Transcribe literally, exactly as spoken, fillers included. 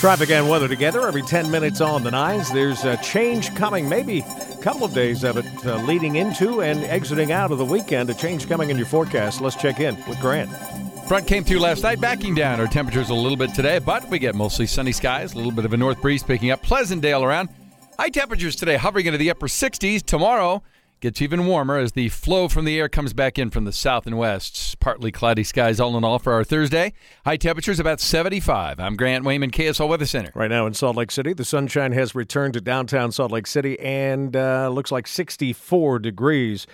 Traffic and weather together every ten minutes on the nines. There's a change coming, maybe a couple of days of it uh, leading into and exiting out of the weekend. A change coming in your forecast. Let's check in with Grant. Front came through last night, backing down. Our temperatures a little bit today, but we get mostly sunny skies, a little bit of a north breeze picking up. Pleasantdale around. High temperatures today hovering into the upper sixties. Tomorrow gets even warmer as the flow from the air comes back in from the south and west. Partly cloudy skies all in all for our Thursday. High temperatures about seventy-five. I'm Grant Wayman, K S L Weather Center. Right now in Salt Lake City, the sunshine has returned to downtown Salt Lake City and uh, looks like sixty-four degrees.